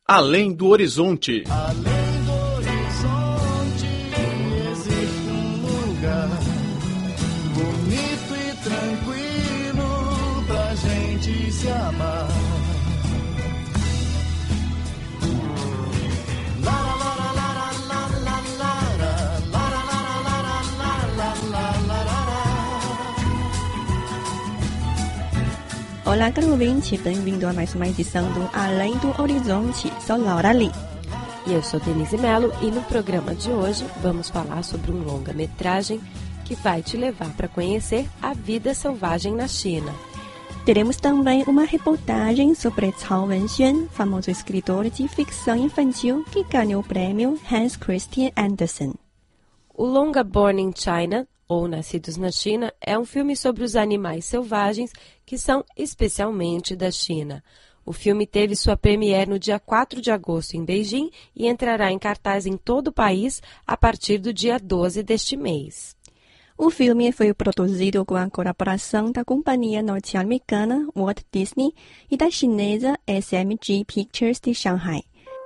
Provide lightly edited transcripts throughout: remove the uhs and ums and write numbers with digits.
Além do horizonte. Além do horizonte existe lugar bonito e tranquilo pra gente se amar. Olá, caro ouvinte, bem-vindo a mais uma edição do Além do Horizonte. Sou Laura Lee. E eu sou Denise Mello e no programa de hoje vamos falar sobre um longa-metragem que vai te levar para conhecer a vida selvagem na China. Teremos também uma reportagem sobre Cao Wenxuan, famoso escritor de ficção infantil que ganhou o prêmio Hans Christian Andersen. O longa Born in China, ou Nascidos na China, é um filme sobre os animais selvagens que são especialmente da China. O filme teve sua premiere no dia 4 de agosto em Beijing e entrará em cartaz em todo o país a partir do dia 12 deste mês. O filme foi produzido com a colaboração da companhia norte-americana Walt Disney e da chinesa SMG Pictures de Shanghai.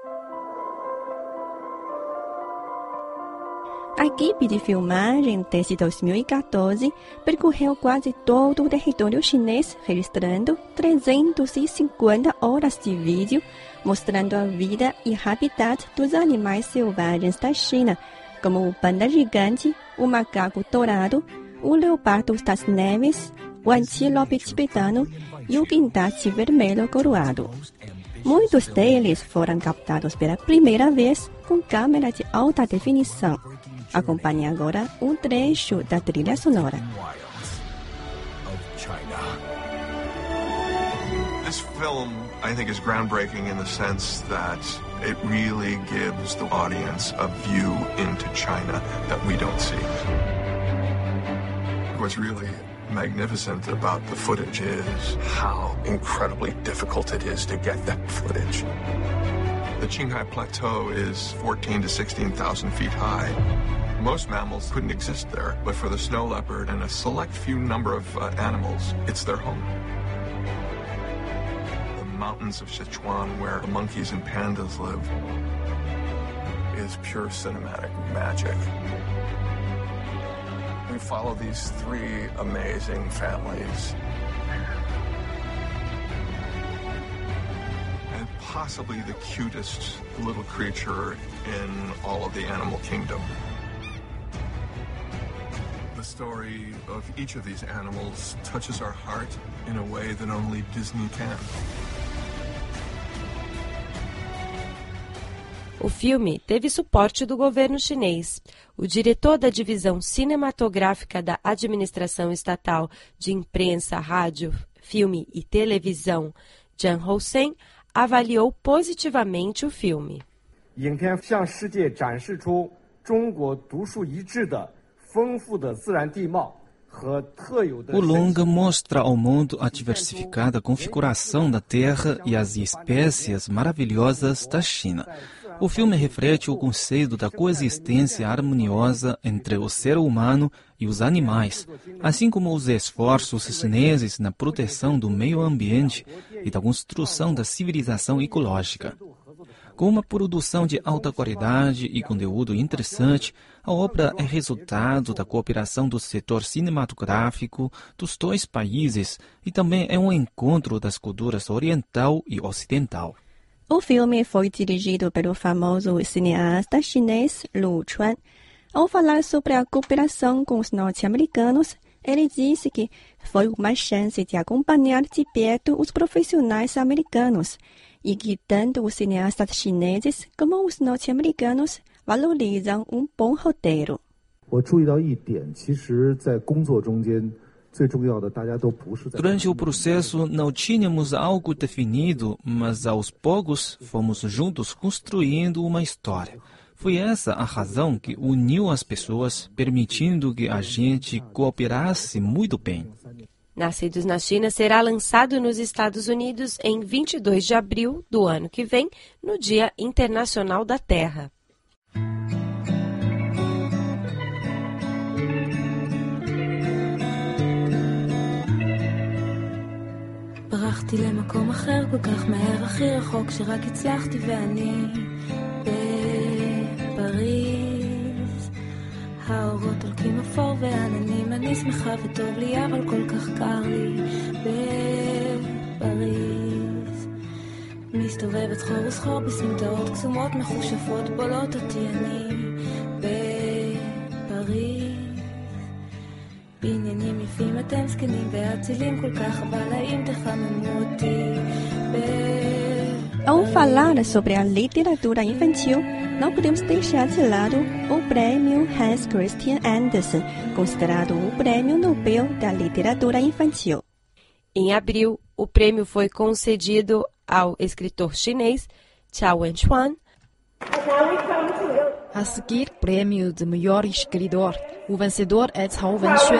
A equipe de filmagem, desde 2014, percorreu quase todo o território chinês, registrando 350 horas de vídeo, mostrando a vida e habitat dos animais selvagens da China, como o panda gigante, o macaco dourado, o leopardo das neves, o antílope tibetano e o guindaste vermelho coroado. Muitos deles foram captados pela primeira vez com câmera de alta definição. Acompanhe agora um trecho da trilha sonora. This film, I think, is groundbreaking in the sense that it really gives the audience a view into China that we don't see. What's really magnificent about the footage is how incredibly difficult it is to get that footage. The Qinghai Plateau is 14,000 to 16,000 feet high. Most mammals couldn't exist there, but for the snow leopard and a select few number of animals, it's their home. The mountains of Sichuan, where the monkeys and pandas live, is pure cinematic magic. We follow these three amazing families. And possibly the cutest little creature in all of the animal kingdom. The story of each of these animals touches our heart in a way that only Disney can. O filme teve suporte do governo chinês. O diretor da divisão cinematográfica da Administração Estatal de Imprensa, Rádio, Filme e Televisão, Zhang Housen, avaliou positivamente o filme. O longa mostra ao mundo a diversificada configuração da terra e as espécies maravilhosas da China. O filme reflete o conceito da coexistência harmoniosa entre o ser humano e os animais, assim como os esforços chineses na proteção do meio ambiente e da construção da civilização ecológica. Com uma produção de alta qualidade e conteúdo interessante, a obra é resultado da cooperação do setor cinematográfico dos dois países e também é um encontro das culturas oriental e ocidental. O filme foi dirigido pelo famoso cineasta chinês Lu Chuan. Ao falar sobre a cooperação com os norte-americanos, ele disse que foi uma chance de acompanhar de perto os profissionais americanos e que tanto os cineastas chineses como os norte-americanos valorizam um bom roteiro. Durante o processo não tínhamos algo definido, mas aos poucos fomos juntos construindo uma história. Foi essa a razão que uniu as pessoas, permitindo que a gente cooperasse muito bem. Nascidos na China será lançado nos Estados Unidos em 22 de abril do ano que vem, no Dia Internacional da Terra. ברחתי למקום אחר כל כך מהר, הכי רחוק שרק הצלחתי ואני בפריז. האורות הולכים אפור ועננים, אני שמחה וטוב לי אבל כל כך קר לי בפריז. מסתובבת סחור וסחור בסמטאות קסומות מחושפות בולות אותי אני בפריז. בעניינים יפים אתם זקנים ואצילים כל כך, אבל האם תחממו אותי Ao falar sobre a literatura infantil, não podemos deixar de lado o prêmio Hans Christian Andersen, considerado o prêmio Nobel da literatura infantil. Em abril, o prêmio foi concedido ao escritor chinês Cao Wenchuan. A seguir, prêmio de melhor escritor. O vencedor é Cao Wenchuan.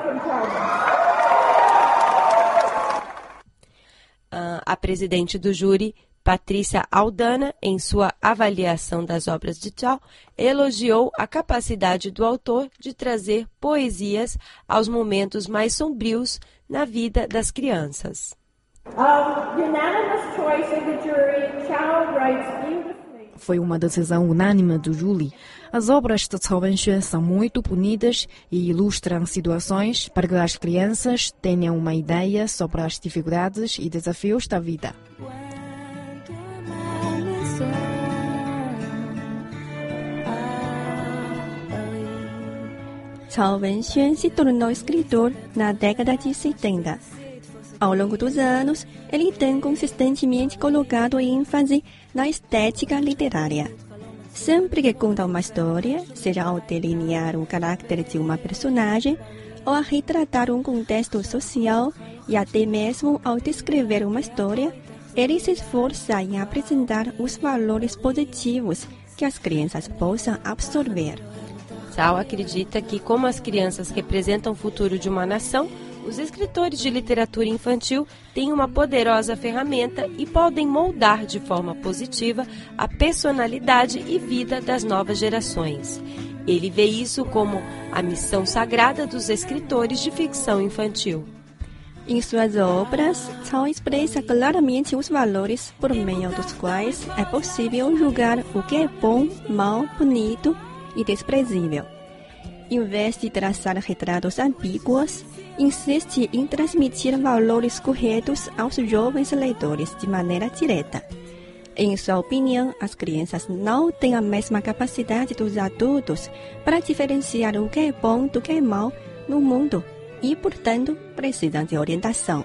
A presidente do júri, Patrícia Aldana, em sua avaliação das obras de Cao, elogiou a capacidade do autor de trazer poesias aos momentos mais sombrios na vida das crianças. Foi uma decisão unânime do júri. As obras de Cao Wenchuan são muito bonitas e ilustram situações para que as crianças tenham uma ideia sobre as dificuldades e desafios da vida. Cao Wenchuan se tornou escritor na década de 70. Ao longo dos anos, ele tem consistentemente colocado ênfase na estética literária. Sempre que conta uma história, seja ao delinear o caráter de uma personagem, ou a retratar um contexto social, e até mesmo ao descrever uma história, ele se esforça em apresentar os valores positivos que as crianças possam absorver. Cao acredita que, como as crianças representam o futuro de uma nação, os escritores de literatura infantil têm uma poderosa ferramenta e podem moldar de forma positiva a personalidade e vida das novas gerações. Ele vê isso como a missão sagrada dos escritores de ficção infantil. Em suas obras, Cao expressa claramente os valores por meio dos quais é possível julgar o que é bom, mau, bonito e desprezível. Em vez de traçar retratos ambíguos, insiste em transmitir valores corretos aos jovens leitores de maneira direta. Em sua opinião, as crianças não têm a mesma capacidade dos adultos para diferenciar o que é bom do que é mau no mundo e, portanto, precisam de orientação.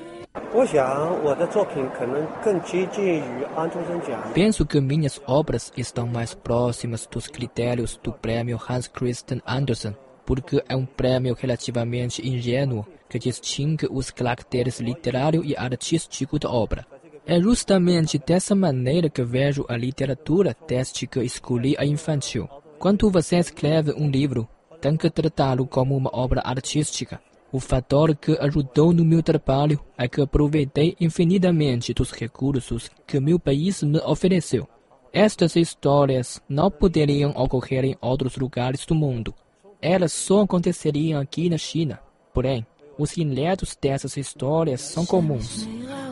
Penso que minhas obras estão mais próximas dos critérios do prêmio Hans Christian Andersen, porque é um prêmio relativamente ingênuo que distingue os caracteres literário e artístico da obra. É justamente dessa maneira que vejo a literatura desde que escolhi a infantil. Quando você escreve um livro, tem que tratá-lo como uma obra artística. O fator que ajudou no meu trabalho é que aproveitei infinitamente dos recursos que meu país me ofereceu. Estas histórias não poderiam ocorrer em outros lugares do mundo. Elas só aconteceriam aqui na China. Porém, os enredos dessas histórias são comuns.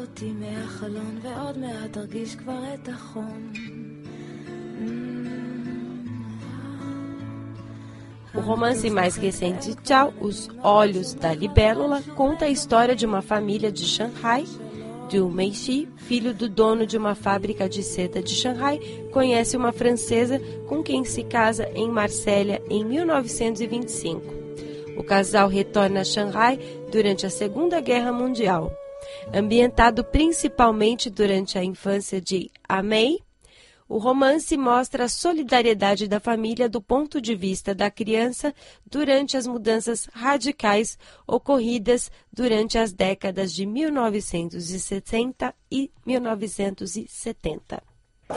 O romance mais recente de Cao, Os Olhos da Libélula, conta a história de uma família de Shanghai. Liu Meixi, filho do dono de uma fábrica de seda de Shanghai, conhece uma francesa com quem se casa em Marsella em 1925. O casal retorna a Shanghai durante a Segunda Guerra Mundial. Ambientado principalmente durante a infância de Mei, o romance mostra a solidariedade da família do ponto de vista da criança durante as mudanças radicais ocorridas durante as décadas de 1960 e 1970.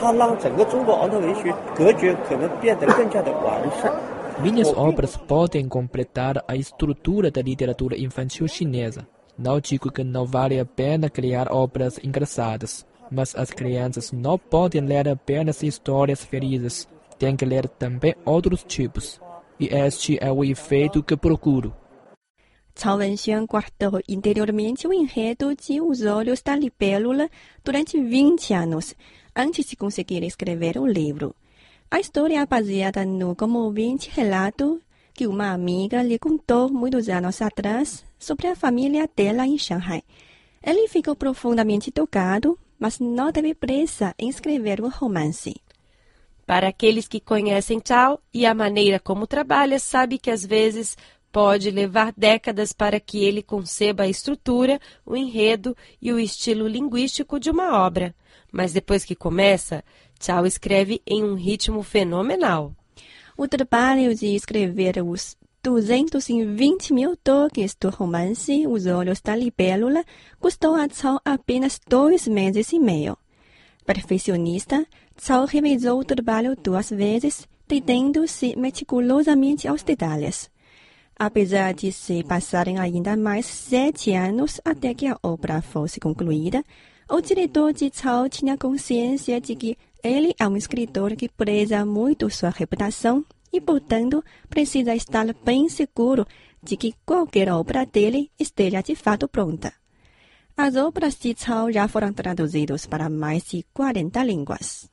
Minhas obras podem completar a estrutura da literatura infantil chinesa. Não digo que não vale a pena criar obras engraçadas, mas as crianças não podem ler apenas histórias felizes, têm que ler também outros tipos. E este é o efeito que procuro. Cao Wenxuan guardou interiormente o enredo de Os Olhos da Libélula durante 20 anos, antes de conseguir escrever o livro. A história é baseada no comovente relato que uma amiga lhe contou muitos anos atrás sobre a família dela em Shanghai. Ele ficou profundamente tocado, mas não teve pressa em escrever o romance. Para aqueles que conhecem Cao e a maneira como trabalha, sabe que às vezes pode levar décadas para que ele conceba a estrutura, o enredo e o estilo linguístico de uma obra. Mas depois que começa, Cao escreve em um ritmo fenomenal. O trabalho de escrever os 220 mil toques do romance Os Olhos da Libélula custou a Cao apenas 2 meses e meio. Perfeccionista, Cao revisou o trabalho 2 vezes, detendo-se meticulosamente aos detalhes. Apesar de se passarem ainda mais 7 anos até que a obra fosse concluída, o diretor de Cao tinha consciência de que ele é um escritor que preza muito sua reputação e, portanto, precisa estar bem seguro de que qualquer obra dele esteja de fato pronta. As obras de Cao já foram traduzidas para mais de 40 línguas.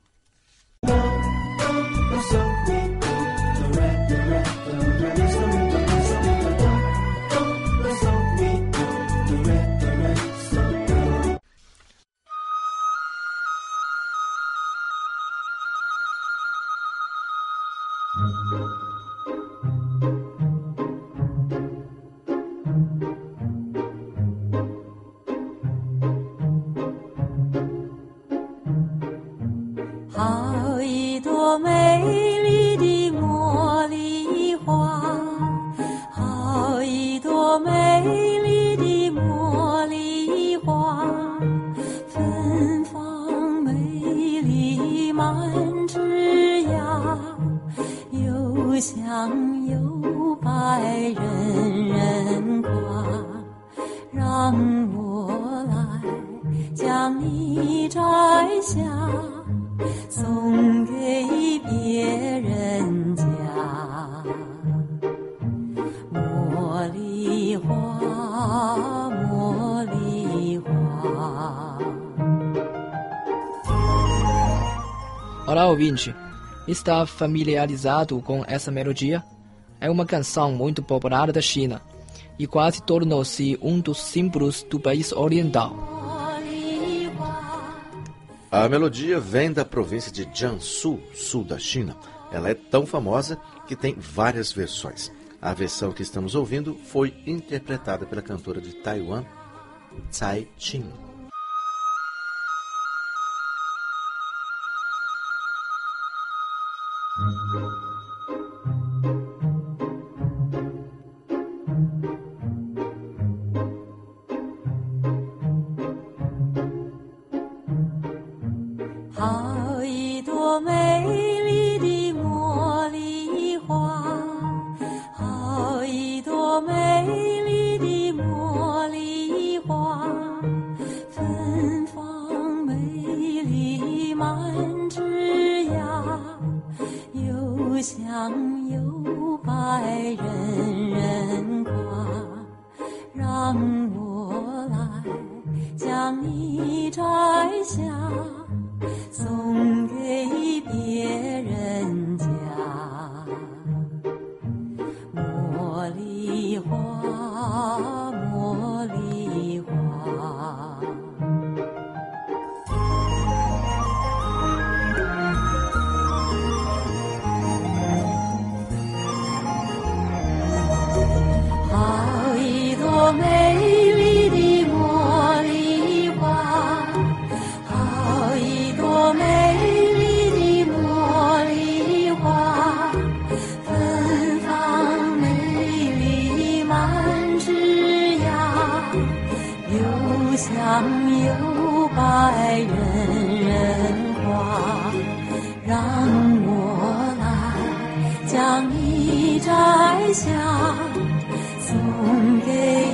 Olá, ouvinte. Está familiarizado com essa melodia? É uma canção muito popular da China e quase tornou-se um dos símbolos do país oriental. A melodia vem da província de Jiangsu, sul da China. Ela é tão famosa que tem várias versões. A versão que estamos ouvindo foi interpretada pela cantora de Taiwan, Tsai Qing. 将你摘下，送给